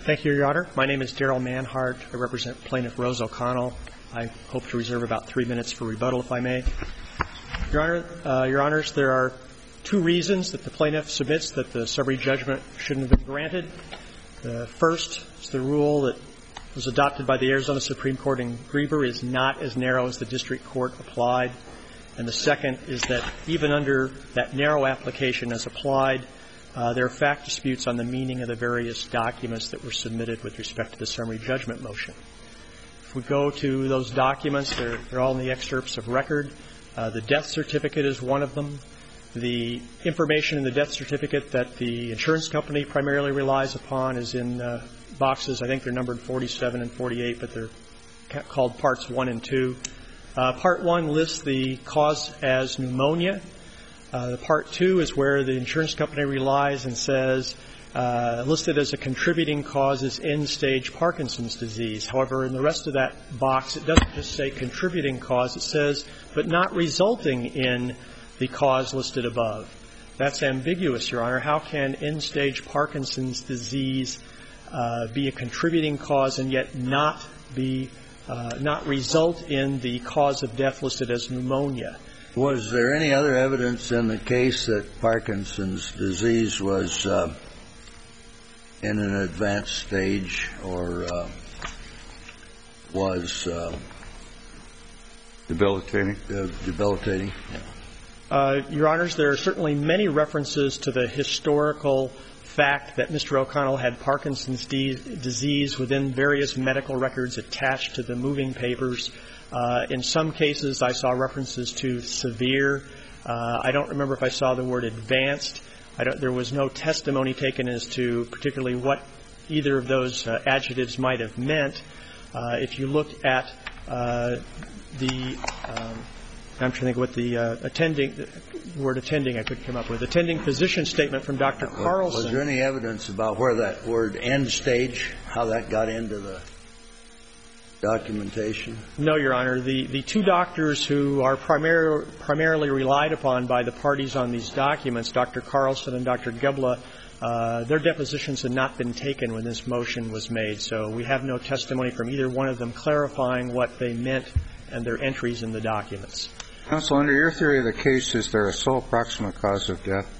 Thank you, Your Honor. My name is Daryl Manhart. I represent Plaintiff Rose O'Connell. I hope to reserve about 3 minutes for rebuttal, if I may. Your Honors, there are two reasons that the plaintiff submits that the summary judgment shouldn't have been granted. The first is the rule that was adopted by the Arizona Supreme Court in Grieber is not as narrow as the district court applied. And the second is that even under that narrow application as applied, there are fact disputes on the meaning of the various documents that were submitted with respect to the summary judgment motion. If we go to those documents, they're all in the excerpts of record. The death certificate is one of them. The information in the death certificate that the insurance company primarily relies upon is in boxes. I think they're numbered 47 and 48, but they're called Parts 1 and 2. Part 1 lists the cause as pneumonia. Part 2 is where the insurance company relies and says, listed as a contributing cause is end-stage Parkinson's disease. However, in the rest of that box, it doesn't just say contributing cause. It says, but not resulting in the cause listed above. That's ambiguous, Your Honor. How can end-stage Parkinson's disease be a contributing cause and yet not result in the cause of death listed as pneumonia? Was there any other evidence in the case that Parkinson's disease was in an advanced stage or was debilitating? Debilitating. Your Honors, there are certainly many references to the historical fact that Mr. O'Connell had Parkinson's disease within various medical records attached to the moving papers. In some cases, I saw references to severe. I don't remember if I saw the word advanced. There was no testimony taken as to particularly what either of those adjectives might have meant. If you look at I'm trying to think what the word attending I could come up with. Attending physician statement from Dr. Carlson. Was there any evidence about where that word end stage, how that got into the documentation? No, Your Honor. The two doctors who are primarily relied upon by the parties on these documents, Dr. Carlson and Dr. Gebla, their depositions had not been taken when this motion was made. So we have no testimony from either one of them clarifying what they meant and their entries in the documents. Counsel, under your theory of the case, is there a sole proximate cause of death?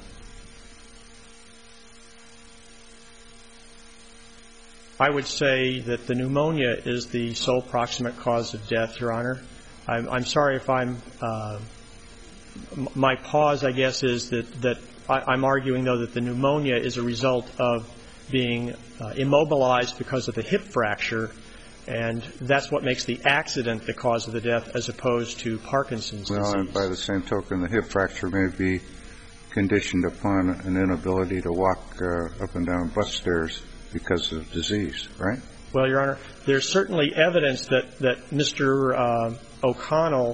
I would say that the pneumonia is the sole proximate cause of death, Your Honor. I'm sorry if my pause, I guess, is that I'm arguing, though, that the pneumonia is a result of being immobilized because of the hip fracture, and that's what makes the accident the cause of the death as opposed to Parkinson's disease. Well, and by the same token, the hip fracture may be conditioned upon an inability to walk up and down bus stairs because of disease, right? Well, Your Honor, there's certainly evidence that Mr. O'Connell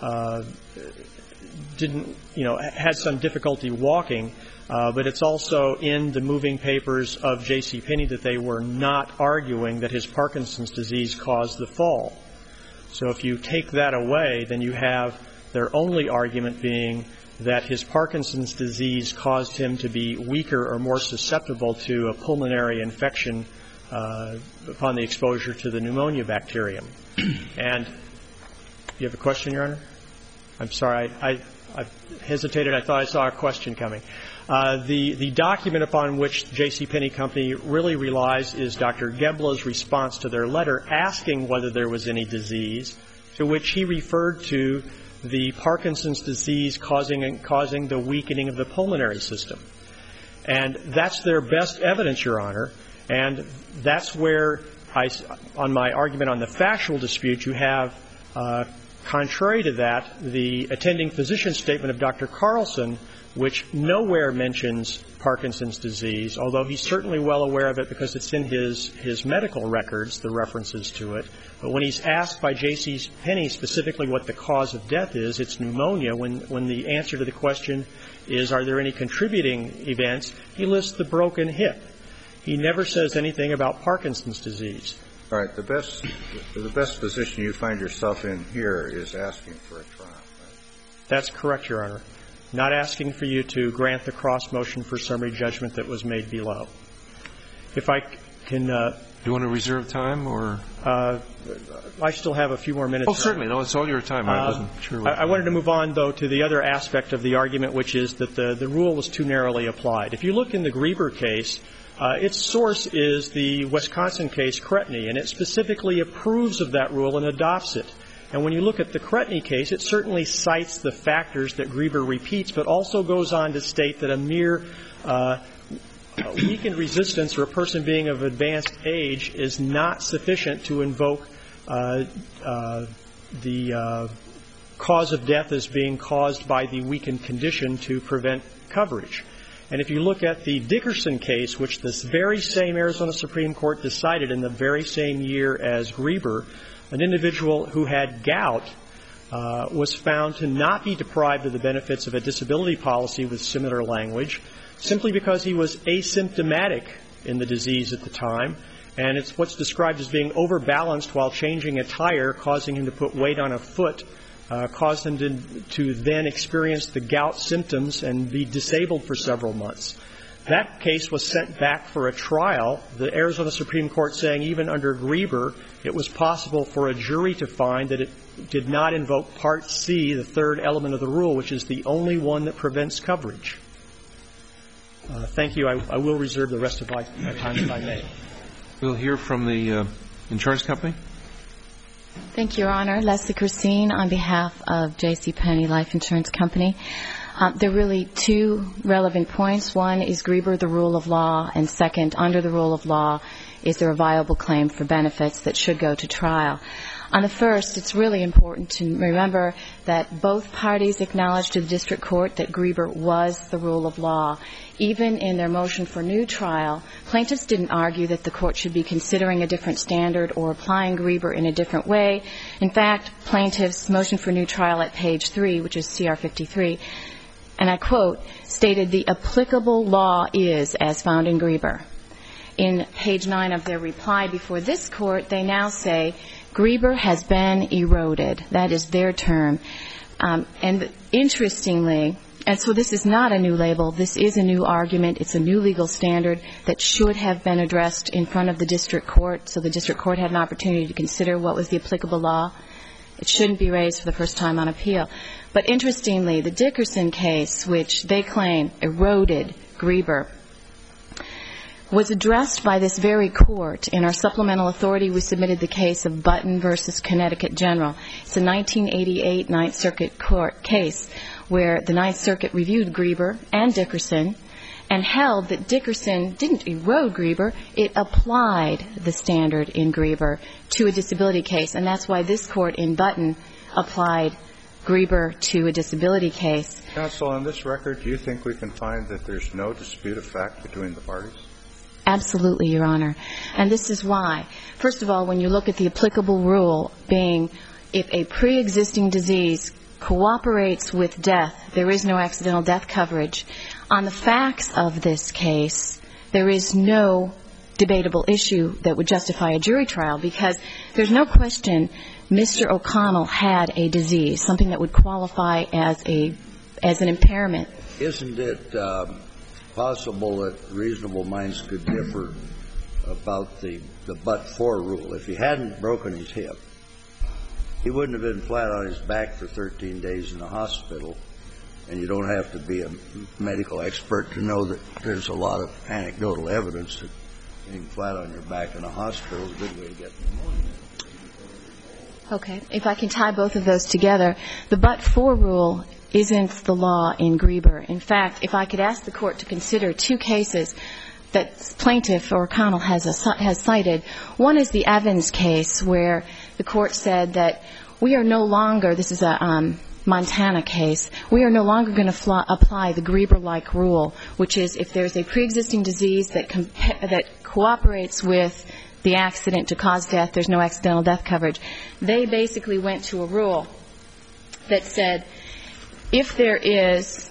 had some difficulty walking, but it's also in the moving papers of J.C. Penney that they were not arguing that his Parkinson's disease caused the fall. So if you take that away, then you have their only argument being that his Parkinson's disease caused him to be weaker or more susceptible to a pulmonary infection upon the exposure to the pneumonia bacterium. And you have a question, Your Honor? I'm sorry. I hesitated. I thought I saw a question coming. The document upon which J.C. Penney Company really relies is Dr. Gebla's response to their letter asking whether there was any disease, to which he referred to the Parkinson's disease causing the weakening of the pulmonary system. And that's their best evidence, Your Honor. And that's where on my argument on the factual dispute, you have, contrary to that, the attending physician statement of Dr. Carlson, which nowhere mentions Parkinson's disease, although he's certainly well aware of it because it's in his medical records, the references to it. But when he's asked by J.C. Penney specifically what the cause of death is, it's pneumonia. When the answer to the question is, are there any contributing events, he lists the broken hip. He never says anything about Parkinson's disease. All right. The best position you find yourself in here is asking for a trial, right? That's correct, Your Honor. Not asking for you to grant the cross motion for summary judgment that was made below. If I can. Do you want to reserve time, or? I still have a few more minutes. Oh, certainly. No, it's all your time. I wasn't sure. I wanted to move on, though, to the other aspect of the argument, which is that the rule was too narrowly applied. If you look in the Grieber case, its source is the Wisconsin case, Cretney, and it specifically approves of that rule and adopts it. And when you look at the Cretney case, it certainly cites the factors that Grieber repeats, but also goes on to state that a mere weakened resistance or a person being of advanced age is not sufficient to invoke the cause of death as being caused by the weakened condition to prevent coverage. And if you look at the Dickerson case, which this very same Arizona Supreme Court decided in the very same year as Grieber, an individual who had gout was found to not be deprived of the benefits of a disability policy with similar language simply because he was asymptomatic in the disease at the time, and it's what's described as being overbalanced while changing a tire, causing him to put weight on a foot, caused him to then experience the gout symptoms and be disabled for several months. That case was sent back for a trial, the Arizona Supreme Court saying even under Grieber it was possible for a jury to find that it did not invoke Part C, the third element of the rule, which is the only one that prevents coverage. Thank you. I will reserve the rest of my time if I may. We'll hear from the insurance company. Thank you, Your Honor. Leslie Christine on behalf of J.C. Penney Life Insurance Company. There are really two relevant points. One is Grieber, the rule of law, and second, under the rule of law, is there a viable claim for benefits that should go to trial? On the first, it's really important to remember that both parties acknowledged to the district court that Grieber was the rule of law. Even in their motion for new trial, plaintiffs didn't argue that the court should be considering a different standard or applying Grieber in a different way. In fact, plaintiffs' motion for new trial at page 3, which is CR 53, and I quote, stated the applicable law is as found in Grieber. In page 9 of their reply before this court, they now say Grieber has been eroded. That is their term. And interestingly, and so this is not a new label. This is a new argument. It's a new legal standard that should have been addressed in front of the district court, so the district court had an opportunity to consider what was the applicable law. It shouldn't be raised for the first time on appeal. But interestingly, the Dickerson case, which they claim eroded Grieber, was addressed by this very court. In our supplemental authority, we submitted the case of Button versus Connecticut General. It's a 1988 Ninth Circuit court case where the Ninth Circuit reviewed Grieber and Dickerson and held that Dickerson didn't erode Grieber, it applied the standard in Grieber to a disability case. And that's why this court in Button applied Grieber to a disability case. Counsel, on this record, do you think we can find that there's no dispute of fact between the parties? Absolutely, Your Honor. And this is why. First of all, when you look at the applicable rule being if a pre-existing disease cooperates with death, there is no accidental death coverage. On the facts of this case, there is no debatable issue that would justify a jury trial because there's no question Mr. O'Connell had a disease, something that would qualify as an impairment. Isn't it possible that reasonable minds could differ about the but-for rule? If he hadn't broken his hip, he wouldn't have been flat on his back for 13 days in the hospital, and you don't have to be a medical expert to know that there's a lot of anecdotal evidence that being flat on your back in a hospital is a good way to get pneumonia. Okay. If I can tie both of those together, the but-for rule isn't the law in Grieber. In fact, if I could ask the Court to consider two cases that plaintiff O'Connell has cited. One is the Evans case where the Court said that we are no longer, this is a Montana case, we are no longer going to apply the Grieber-like rule, which is if there's a pre-existing disease that cooperates with the accident to cause death, there's no accidental death coverage. They basically went to a rule that said if there is,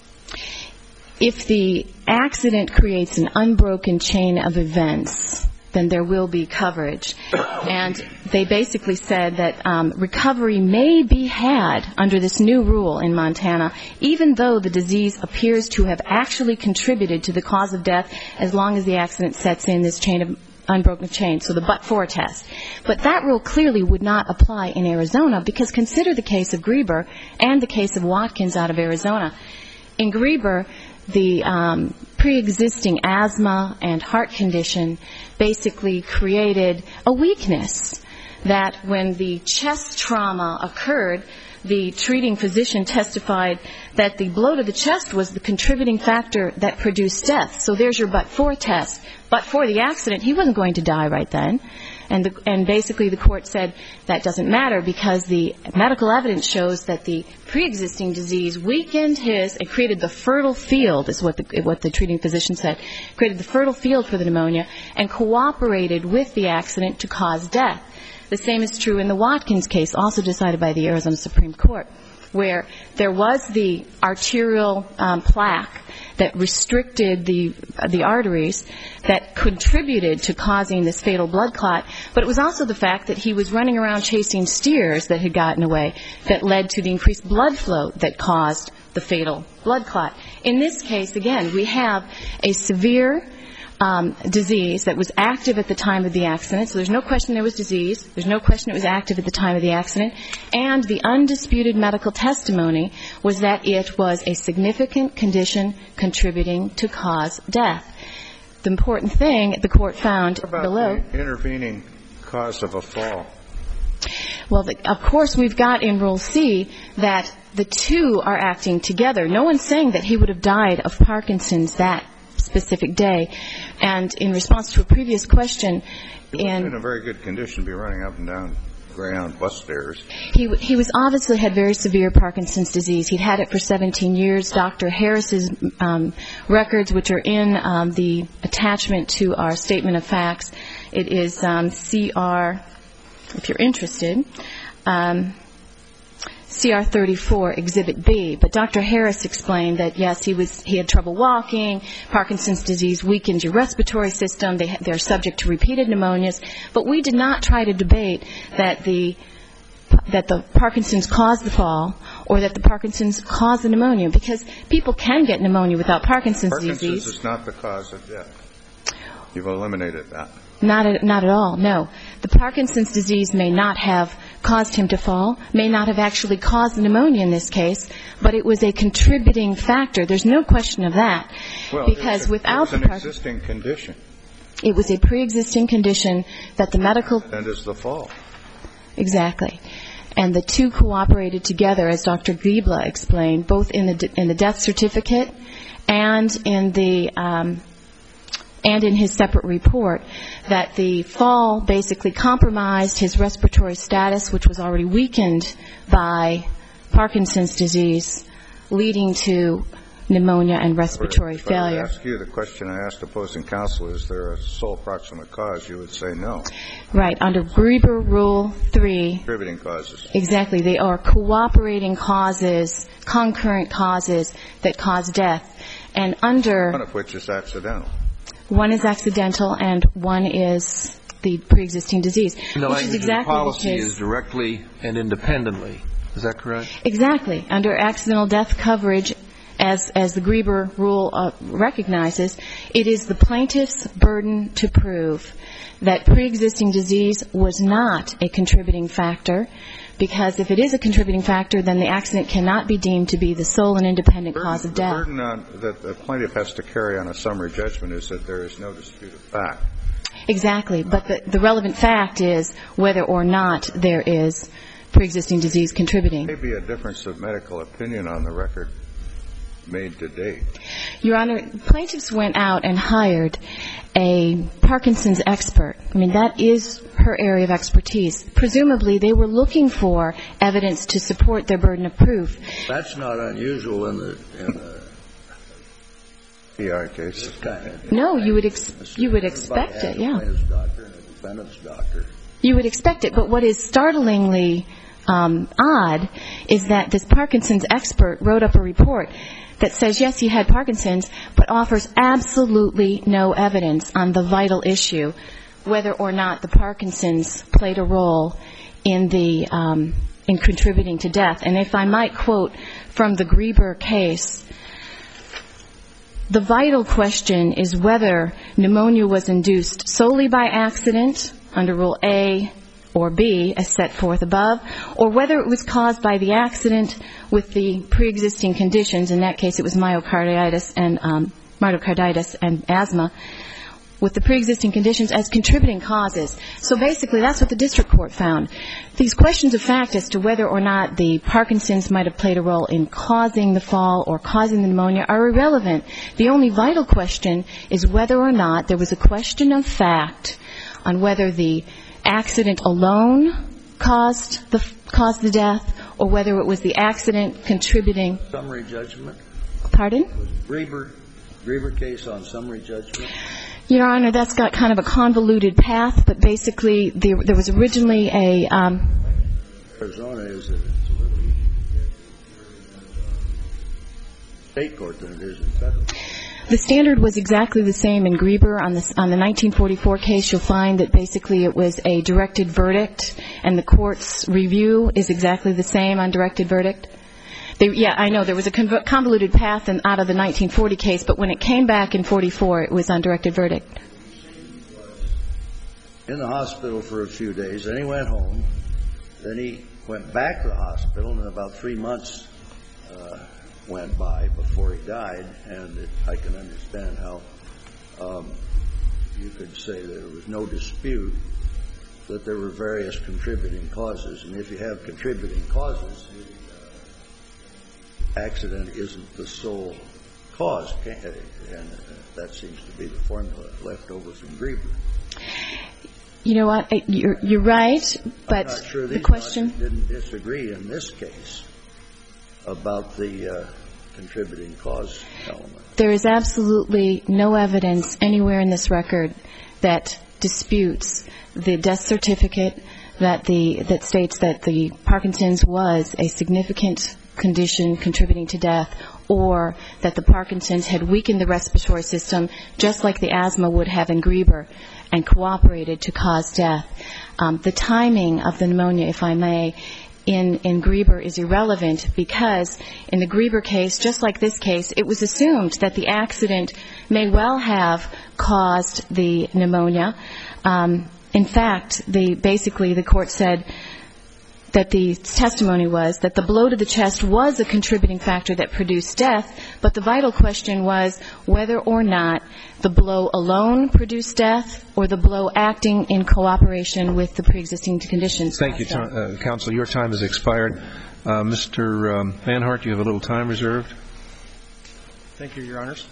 if the accident creates an unbroken chain of events then there will be coverage. And they basically said that recovery may be had under this new rule in Montana, even though the disease appears to have actually contributed to the cause of death, as long as the accident sets in this chain of unbroken chain, so the but-for test. But that rule clearly would not apply in Arizona, because consider the case of Grieber and the case of Watkins out of Arizona. In Grieber, the pre-existing asthma and heart condition basically created a weakness that when the chest trauma occurred, the treating physician testified that the blow to the chest was the contributing factor that produced death. So there's your but-for test. But for the accident, he wasn't going to die right then. And basically the court said that doesn't matter, because the medical evidence shows that the pre-existing disease weakened and created the fertile field, is what the treating physician said, created the fertile field for the pneumonia and cooperated with the accident to cause death. The same is true in the Watkins case, also decided by the Arizona Supreme Court, where there was the arterial plaque that restricted the arteries that contributed to causing this fatal blood clot, but it was also the fact that he was running around chasing steers that had gotten away that led to the increased blood flow that caused the fatal blood clot. In this case, again, we have a severe disease that was active at the time of the accident, so there's no question there was disease, there's no question it was active at the time of the accident, and the undisputed medical testimony was that it was a significant condition contributing to cause death. The important thing the court found below... What about the intervening cause of a fall? Well, of course, we've got in Rule C that the two are acting together. No one's saying that he would have died of Parkinson's that specific day. And in response to a previous question... He wasn't in a very good condition to be running up and down ground bus stairs. He was obviously had very severe Parkinson's disease. He'd had it for 17 years. Dr. Harris's records, which are in the attachment to our statement of facts, it is CR, if you're interested, CR 34, Exhibit B. But Dr. Harris explained that, yes, he had trouble walking. Parkinson's disease weakens your respiratory system. They're subject to repeated pneumonias. But we did not try to debate that the Parkinson's caused the fall or that the Parkinson's caused the pneumonia, because people can get pneumonia without Parkinson's disease. Parkinson's is not the cause of death. You've eliminated that. Not at all, no. The Parkinson's disease may not have caused him to fall, may not have actually caused the pneumonia in this case, but it was a contributing factor. There's no question of that. Well, because without it was an existing condition. It was a pre-existing condition that the medical... And is the fall. Exactly. And the two cooperated together, as Dr. Giebla explained, both in the death certificate and in his separate report, that the fall basically compromised his respiratory status, which was already weakened by Parkinson's disease, leading to pneumonia and respiratory failure. If I ask you the question I asked opposing counsel, is there a sole proximate cause, you would say no. Right. Under Grieber Rule 3. Contributing causes. Exactly. They are cooperating causes, concurrent causes that cause death. And under... One of which is accidental. One is accidental and one is the pre-existing disease. The which is language exactly of the policy the case. is directly and independently. Is that correct? Exactly. Under accidental death coverage, as the Grieber Rule recognizes, it is the plaintiff's burden to prove that pre-existing disease was not a contributing factor, because if it is a contributing factor, then the accident cannot be deemed to be the sole and independent cause of death. The burden that the plaintiff has to carry on a summary judgment is that there is no disputed fact. Exactly. But the relevant fact is whether or not there is pre-existing disease contributing. There may be a difference of medical opinion on the record made to date. Your Honor, plaintiffs went out and hired a Parkinson's expert. I mean, that is her area of expertise. Presumably, they were looking for evidence to support their burden of proof. That's not unusual in the PI case. No, you would expect it, yeah. Plaintiff's doctor and a defendant's doctor. You would expect it, but what is startlingly odd is that this Parkinson's expert wrote up a report that says, yes, he had Parkinson's, but offers absolutely no evidence on the vital issue, whether or not the Parkinson's played a role in in contributing to death. And if I might quote from the Grieber case, the vital question is whether pneumonia was induced solely by accident under Rule A or B, as set forth above, or whether it was caused by the accident with the pre-existing conditions. In that case, it was myocarditis and asthma, with the pre-existing conditions as contributing causes. So basically, that's what the district court found. These questions of fact as to whether or not the Parkinson's might have played a role in causing the fall or causing the pneumonia are irrelevant. The only vital question is whether or not there was a question of fact on whether the accident alone caused the death, or whether it was the accident contributing. Summary judgment? Pardon? Was Grieber case on summary judgment? Your Honor, that's got kind of a convoluted path, but basically there was originally a... Arizona is that it's a little easier to get in state court than it is in federal. The standard was exactly the same in Grieber. On the 1944 case, you'll find that basically it was a directed verdict, and the court's review is exactly the same on directed verdict. I know there was a convoluted path out of the 1940 case, but when it came back in 44, it was on directed verdict. He was in the hospital for a few days, then he went home, then he went back to the hospital, and about 3 months went by before he died, and I can understand how you could say that there was no dispute that there were various contributing causes, and if you have contributing causes, the accident isn't the sole cause, and that seems to be the formula left over from Grieber. You know what? You're right, but I'm not sure the question... didn't disagree in this case about the contributing cause element. There is absolutely no evidence anywhere in this record that disputes the death certificate that states that the Parkinson's was a significant condition contributing to death, or that the Parkinson's had weakened the respiratory system just like the asthma would have in Grieber and cooperated to cause death. The timing of the pneumonia, if I may, in Grieber is irrelevant, because in the Grieber case, just like this case, it was assumed that the accident may well have caused the pneumonia. In fact, basically the court said that the testimony was that the blow to the chest was a contributing factor that produced death, but the vital question was whether or not the blow alone produced death or the blow acting in cooperation with the pre-existing conditions. Thank you, counsel. Your time has expired. Mr. Van Hart, you have a little time reserved. Thank you, Your Honors.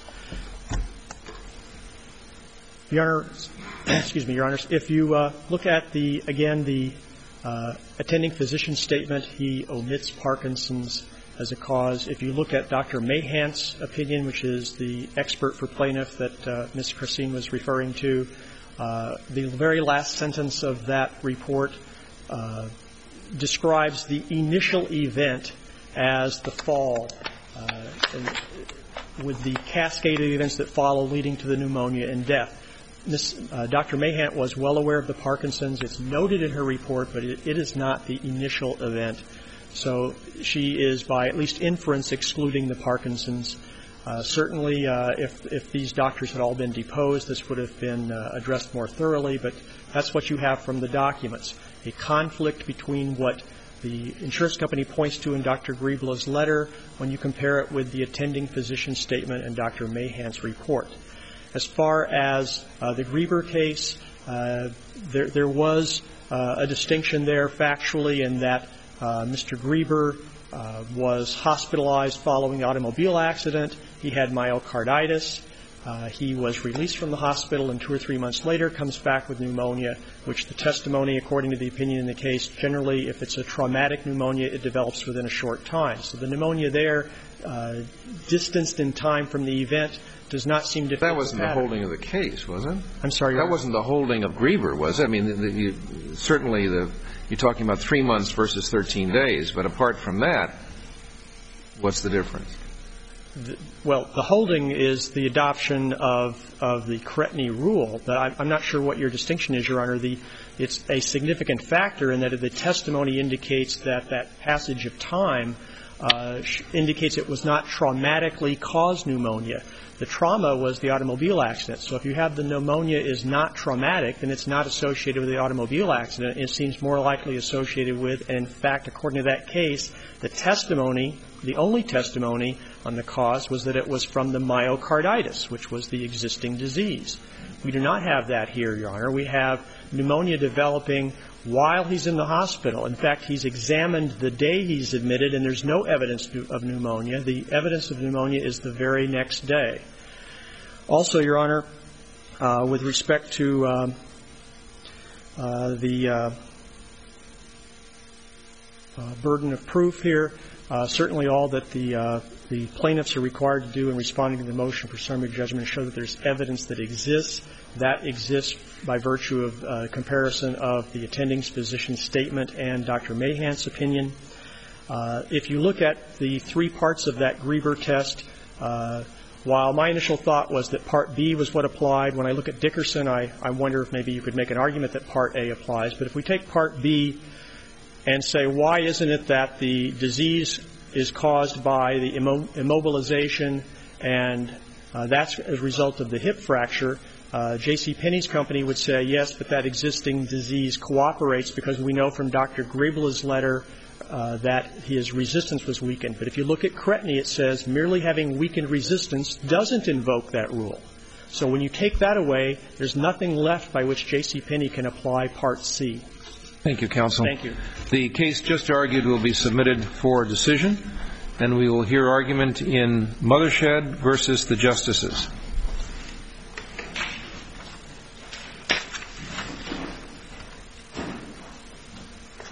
Your Honors, if you look at the attending physician statement, he omits Parkinson's as a cause. If you look at Dr. Mahant's opinion, which is the expert for plaintiff that Ms. Christine was referring to, the very last sentence of that report describes the initial event as the fall, with the cascade of events that follow leading to the pneumonia and death. Dr. Mahant was well aware of the Parkinson's. It's noted in her report, but it is not the initial event. So she is, by at least inference, excluding the Parkinson's. Certainly, if these doctors had all been deposed, this would have been addressed more thoroughly, but that's what you have from the documents. A conflict between what the insurance company points to in Dr. Griebel's letter when you compare it with the attending physician statement and Dr. Mahant's report. As far as the Grieber case, there was a distinction there factually in that Mr. Grieber was hospitalized following the automobile accident. He had myocarditis. He was released from the hospital, and 2 or 3 months later comes back with pneumonia, which the testimony, according to the opinion in the case, generally, if it's a traumatic pneumonia, it develops within a short time. So the pneumonia there, distanced in time from the event, does not seem to fit the pattern. That wasn't the holding of the case, was it? I'm sorry? That wasn't the holding of Grieber, was it? I mean, certainly you're talking about 3 months versus 13 days, but apart from that, what's the difference? Well, the holding is the adoption of the Cretny rule. But I'm not sure what your distinction is, Your Honor. It's a significant factor in that the testimony indicates that that passage of time indicates it was not traumatically caused pneumonia. The trauma was the automobile accident. So if you have the pneumonia is not traumatic, then it's not associated with the automobile accident. It seems more likely associated with, and in fact, according to that case, the testimony, the only testimony on the cause was that it was from the myocarditis, which was the existing disease. We do not have that here, Your Honor. We have pneumonia developing while he's in the hospital. In fact, he's examined the day he's admitted, and there's no evidence of pneumonia. The evidence of pneumonia is the very next day. Also, Your Honor, with respect to the burden of proof here, certainly all that the plaintiffs are required to do in responding to the motion for summary judgment is show that there's evidence that exists. That exists by virtue of comparison of the attending physician's statement and Dr. Mahant's opinion. If you look at the three parts of that Grieber test, while my initial thought was that Part B was what applied, when I look at Dickerson, I wonder if maybe you could make an argument that Part A applies. But if we take Part B and say, why isn't it that the disease is caused by the immobilization and that's as a result of the hip fracture, J.C. Penney's company would say, yes, but that existing disease cooperates because we know from Dr. Griebel's letter that his resistance was weakened. But if you look at Cretny, it says merely having weakened resistance doesn't invoke that rule. So when you take that away, there's nothing left by which J.C. Penney can apply Part C. Thank you, counsel. Thank you. The case just argued will be submitted for decision, and we will hear argument in Mothershed versus the Justices.